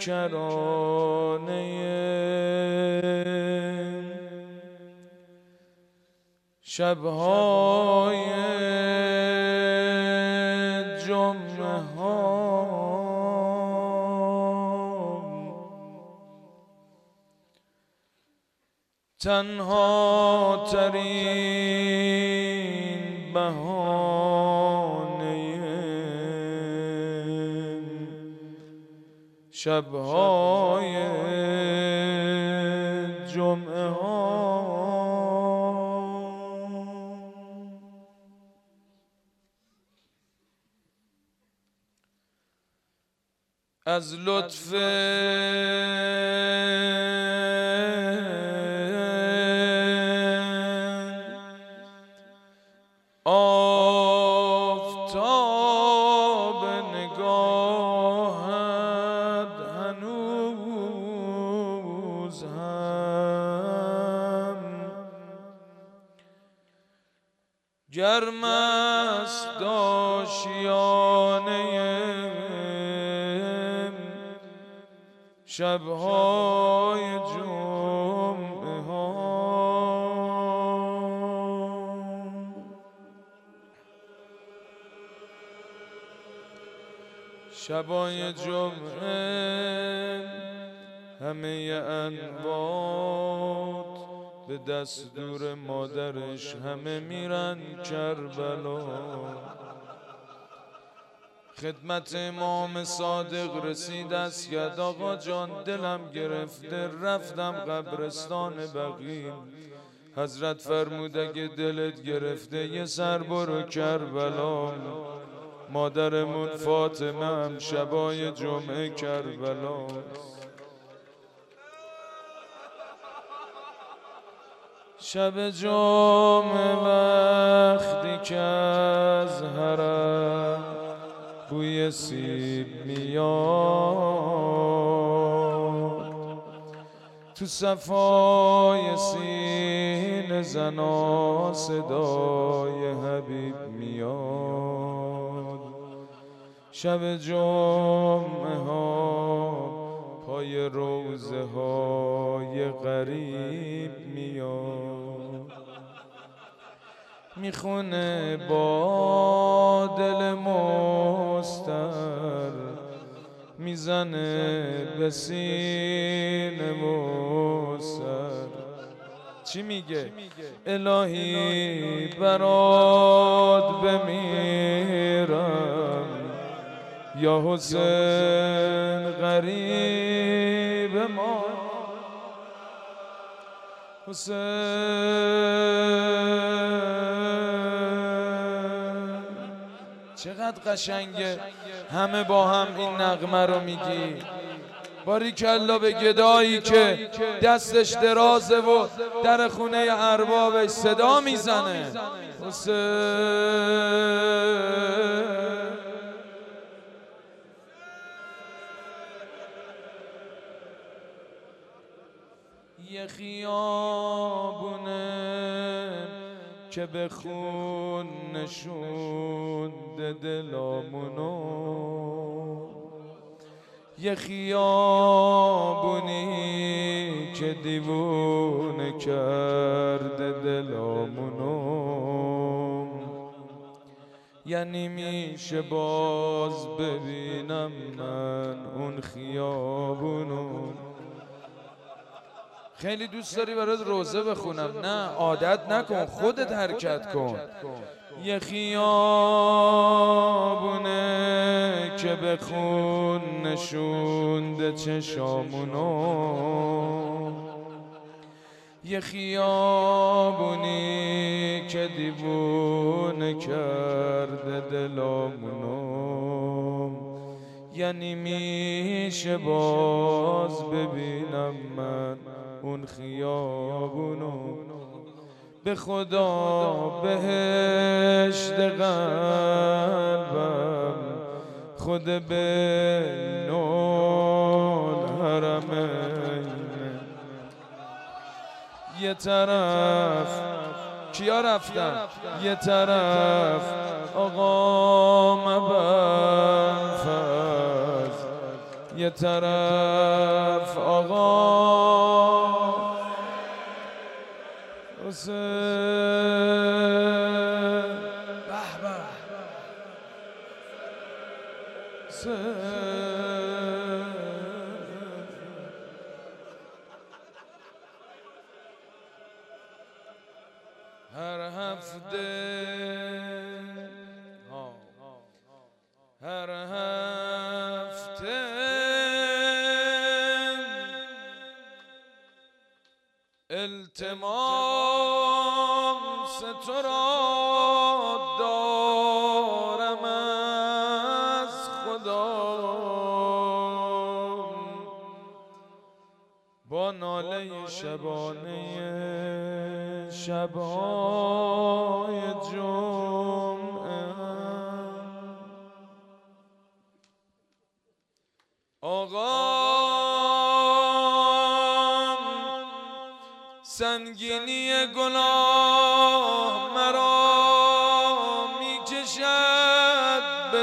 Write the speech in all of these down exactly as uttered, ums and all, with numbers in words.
کرانه شبهای جمعه ها تنها ترین بهانه شبهای جمعه ها از لطف آفتاب نگاهت هنوز هم گرم است آشیانه شبهای جمعه ها شبای جمعه همه انواد به دستور مادرش همه میرن کربلا خدمت امام صادق رسید است کرد آقا جان دلم گرفته رفتم قبرستان بقیع حضرت فرمود اگه دلت گرفته یه سر برو کربلا مادرمون فاطمه هم شبای جمعه کربلا شب جمعه وقتی که از حرم بوی سیب میاد تو صفای سینه زنا صدای حبیب میاد شب جمعه ها پای روزه های غریب میاد میخونه با دل مستر میزنه به سینه مستر چی میگه؟ الهی برات بمیرم یا حسین غریب ما حسین چقدر قشنگه همه با هم این نغمه رو میگی باریکلا به گدایی که دستش درازه و در خونه اربابش صدا میزنه حسین یه خیابونه که به خون نشونده دلامونو یه خیابونی که دیوونه کرده دلامونو یعنی میشه باز ببینم من اون خیابونو خیلی دوست داری برات روزه بخونم نه عادت نکن خودت حرکت کن یه خیابونه که به خون نشونده چشامونو یه خیابونی که دیوونه کرده دلامونو یعنی میشه باز ببینم من اون خیابونو به خدا بهشت قلبم خود به نول حرمه یه طرف کیا رفتن یه طرف آقا مبنفذ یه یه طرف آقا حسین به به هر هفته هر هفته التماس تو را دارم از خدا، با ناله شبانه شب‌های جمعه. آقا سنگینی گناه مرا می کشد به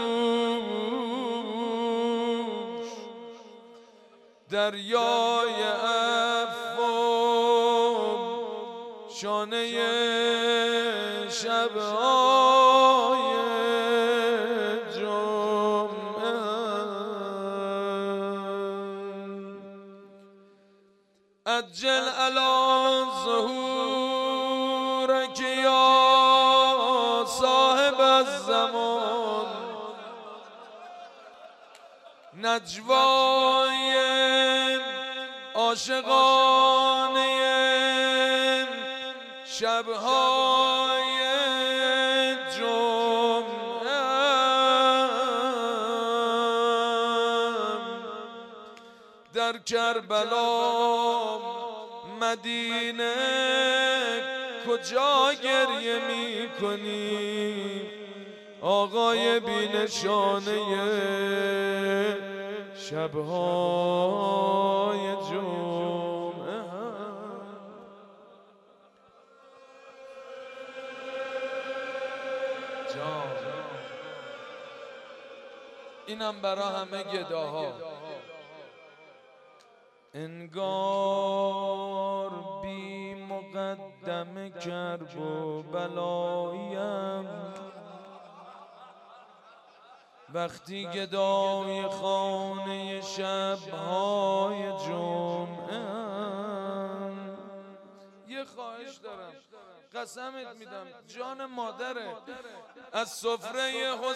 دوش، دریای عفو شانه شب‌های جمعه. عجل علی ظهورک یا صاحب الزمان، نجوای عاشقانه شب‌های جمعه. در کربلا مدینه کجا گریه می کنی آقای بی نشانه شب‌های جمعه؟ جان اینم برا همه گداها. انگار بی مقدم کرب و بلایم، وقتی گدای خانه شب‌های جمعه. یه خواهش دارم، قسمت میدم جان مادره، از سفره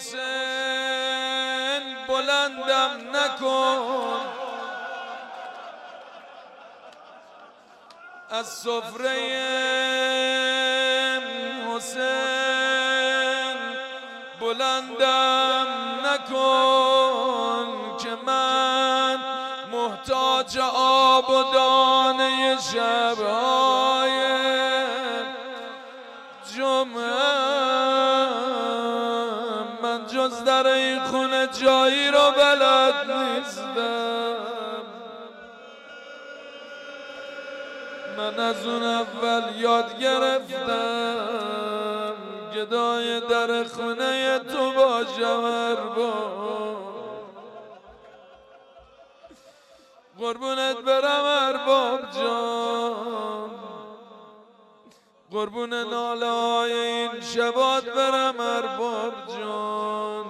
حسین بلندم نکن، از سفره حسین بلندم نکن، که من محتاج آب و دانه شب‌های جمعه. من جز در این خونه جایی رو بلد نیستم، من از اون اول یاد گرفتم گدای در خونه تو باشم ارباب. قربونت برم ارباب جان، قربون ناله های این شبات برم ارباب جان.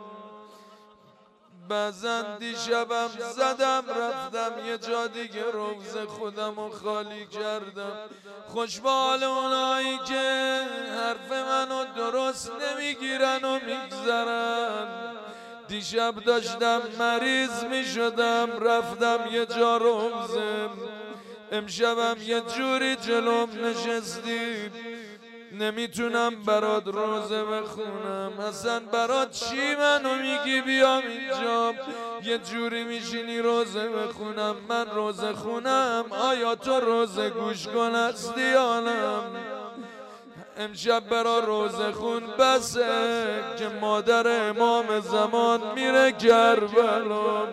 بعضن دیشبم زدم رفتم یه جا دیگه روز خودم رو خالی کردم. خوشبال اونایی که حرف منو درست نمیگیرن و میگذرن. دیشب داشتم مریض میشدم رفتم یه جا روزم، امشبم یه جوری جلوم نشستی نمیتونم برات روزه بخونم. اصلا برات چی منو میگی بیام اینجا یه جوری میشینی روزه بخونم؟ من روزه خونم آیا تو روزه گوش کن هستی یا نه؟ امشب برا روزه خون بسه که مادر امام زمان میره کربلا.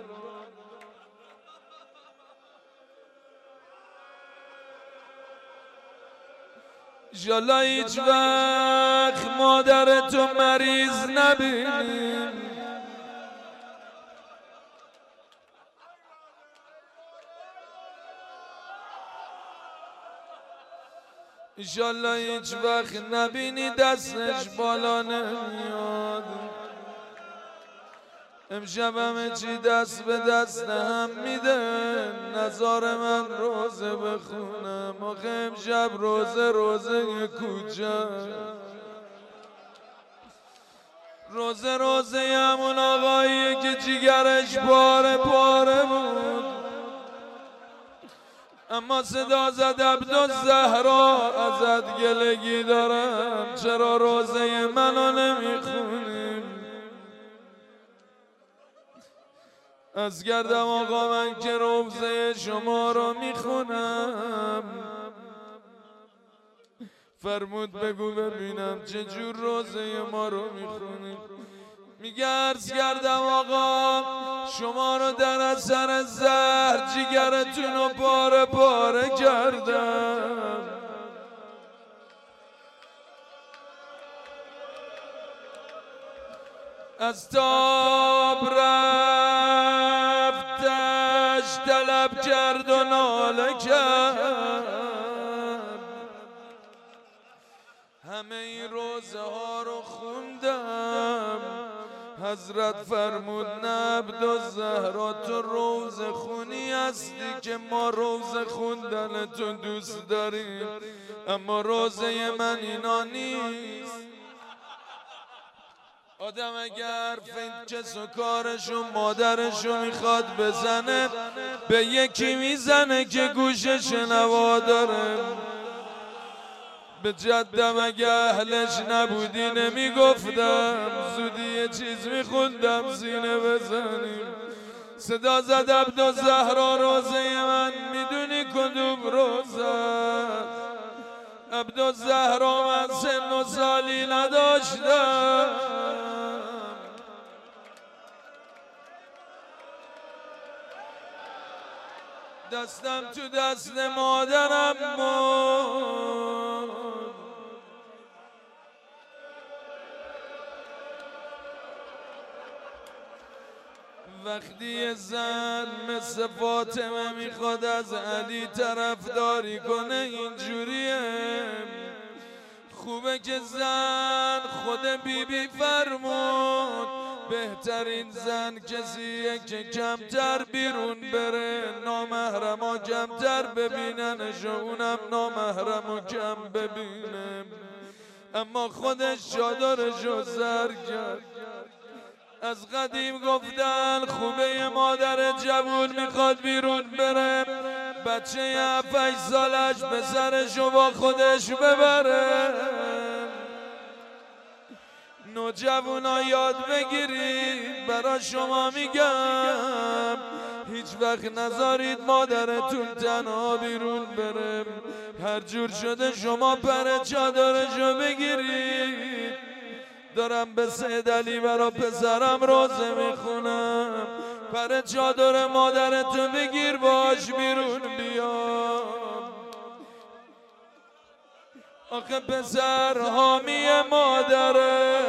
انشالله هیچ وقت مادر تو مریض نبینیم، ایشالله هیچ وقت نبینی دستش بالا نمیاد. امشب همه چی دست به دست هم میده، نظار من روزه بخونم. آخه امشب روزه روزه کجا، روزه روزه همون آقاییه که جیگرش پاره پاره بود، اما صدا زد عبدالزهرا ازت گلگی دارم، چرا روزه منو نمیخونیم؟ از گردم آقا من که روزه شما رو میخونم. فرمود بگو ببینم چجور روزه ما رو میخونیم. میگه عرض کردم آقا شما رو در اثر زهر جیگرتون رو پاره پاره کردم. از تاب رفتش طلب کرد و ناله کرد، همه این روزه ها رو خوندم. حضرت فرمود نه عبدالزهرا تو روزه خونی هستی که ما روزه خوندن تو دوست داریم، اما روزه من اینا نیست. آدم اگر کس و کارشو مادرشو میخواد بزنه به یکی میزنه که گوش شنوا داره. به جدم اگه اهلش نبودی نمیگفتم، زودی یه چیز میخوندم سینه بزنیم. صدا زد عبدالزهرا روزه من میدونی کدوم روزه؟ عبدالزهرا من سن و سالی نداشتم، دستم تو دست مادرم بود. وقتی زن مثل فاطمه میخواد از علی طرفداری کنه اینجوریه. خوبه که زن خود بی بی فرمود بهترین زن کسیه که کمتر بیرون بره، نامحرما کمتر ببیننش و اونم نامحرمو کم ببینه. اما خودش چادرشو سر کرد. از قدیم گفتن خوبه یه مادر جوون میخواد بیرون بره بچه هفت سالش به سرشو با خودش ببره. نوجوانا یاد بگیرید، برا شما میگم هیچ وقت نذارید مادرتون تنها بیرون بره. هر جور شده شما پر چادرشو بگیرید. دارم به سید علی برا پسرم روزه میخونم، پر چادر مادرتو بگیر باش بیرون بیا. آخه پسر حامی مادره،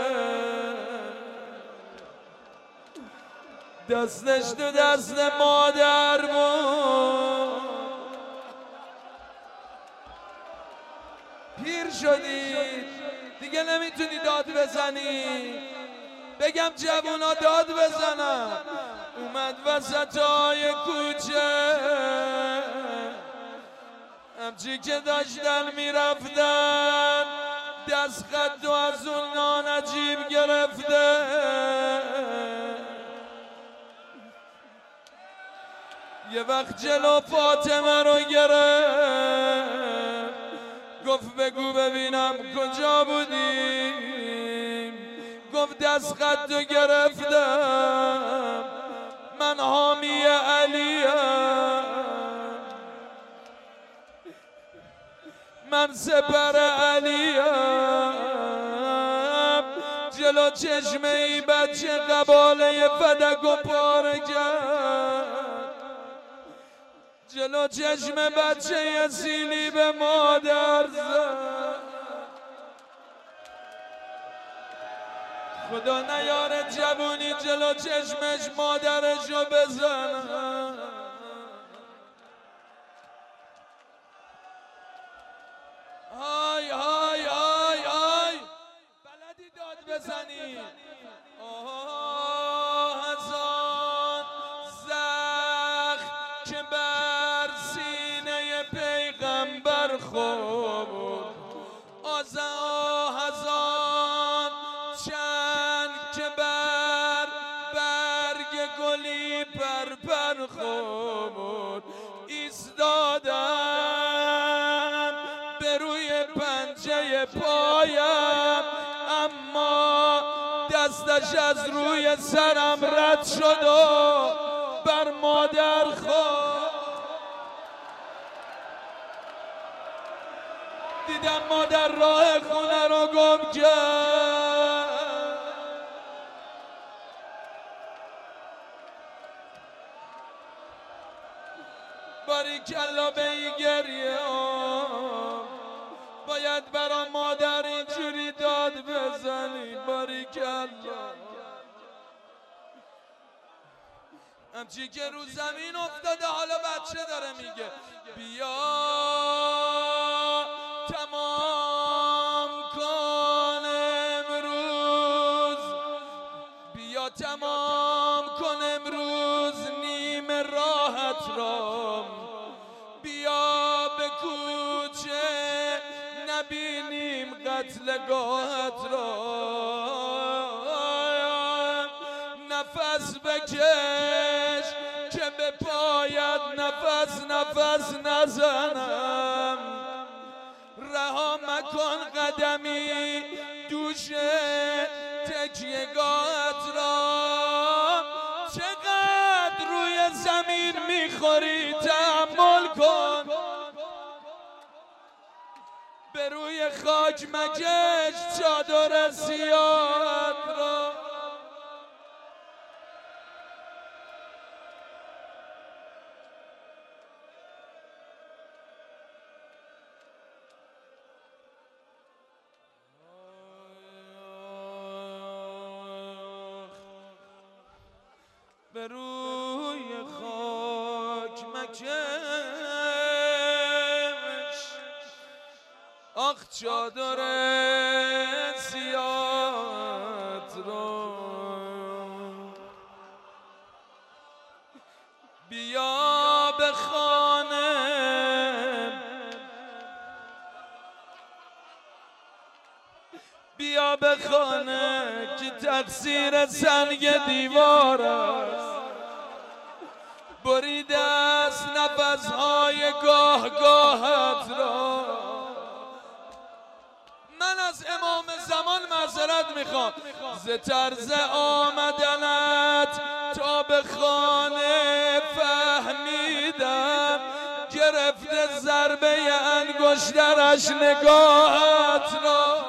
دستش تو دست مادر بود. پیر شدید دیگه نمیتونی داد بزنی. بگم جوونا داد بزنم. اومد وسط های کوچه همچی که داشتن میرفتن دست خط و از اون نانجیب گرفته. یه وقت جلو فاطمه رو گرفت، گفت بگو ببینم کجا بودیم؟ گفت دست خط رو گرفتم، من حامی علیم، من سپر علیم. جلو چشمه ای بچه قباله فدک و پاره کرد، جلو چشم بچه یه سیلی به مادر زد. خدا نیاره جوونی جلو چشمش مادرشو بزنه. آه گلی پر پر خود ایستادم به روی پنجه پایم، اما دستش از روی سرم رد شد و بر مادر خورد. دیدم مادر راه خونه رو گم کرد. باریکلا به این گریه باید برا مادر اینجوری داد بزنی. باریکلا همچی که رو زمین افتاده حالا بچه داره میگه بیا تمام کن امروز، بیا تمام کن امروز نیم راحت را، بیا به کوچه نبینیم قتلگاهت را، نفس بکش که به پایت نفس نفس نزنم، رها مکن قدمی دوش تکیه‌گاهت را، چقدر روی زمین میخوری تحمل کن، به روی خاک مکش چادر سیاهت را. به روی خاک مکش آخ چادر سیاهت را، بیا به خانه بیا به خانه که تقصیر سنگ دیوار است، بریده است نفسهای گاه گاهت را. من از امام زمان معذرت میخوام ز طرز آمدنت تا به خانه فهمیدم، گرفته ضربه انگشترش نگاهت را.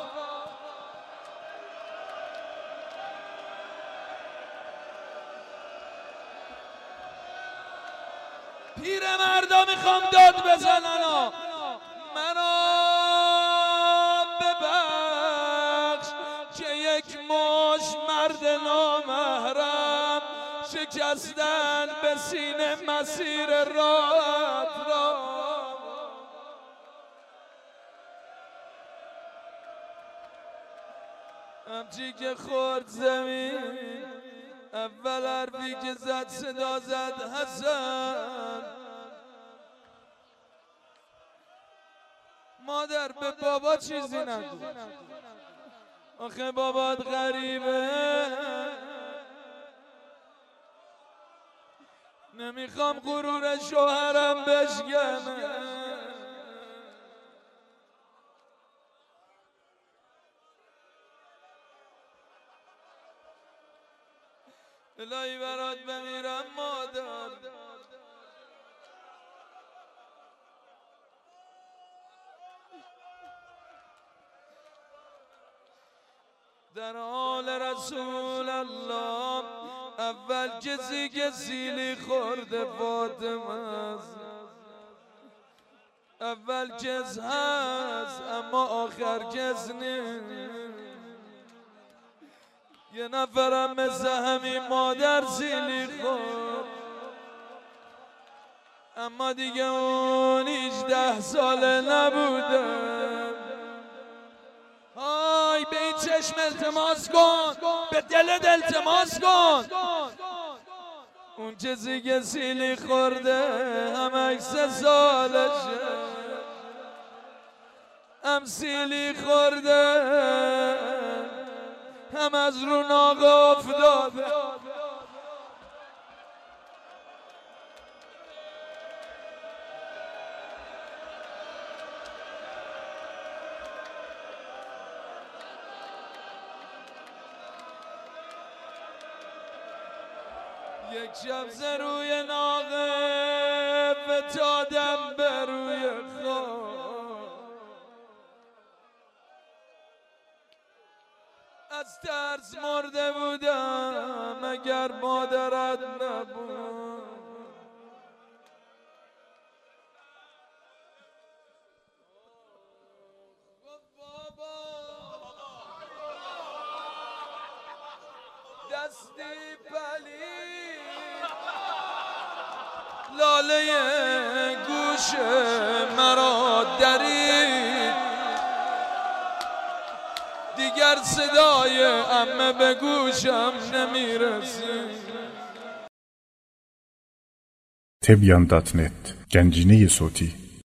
پیر مردا میخوام داد بزنن، منو ببخش که یک مش مرد نامحرم شکستن به سینه مسیر راحت را. همچی که خورد زمین اول حرفی که زد صدا زد حسن، مادر به بابا چیزی نگو آخه بابات غریبه، نمیخوام غرور شوهرم بشکنه. الهی برات بمیرم مادر، در حال رسول الله اول کسی که سیلی خورده فاطمه است، اول کس هست اما آخر کس نیست. یه نفرم مثل همین مادر سیلی خورد، اما دیگه اون هجده ساله نبوده. های به این چشم التماس کن، به دلت التماس کن، اون کسی که سیلی خورده هم عکس سالشه، هم سیلی خورده هم از رو ناقه افتاده، یک شب ز روی ناقه فتادم به روی خواب، از ترس مرده بودم اگر مادرت نبود. دستی پلید لاله گوش مرا درید، دیگر صدای عمه به گوشم نمیرسید. تبیان دات نت گنجینه صوتی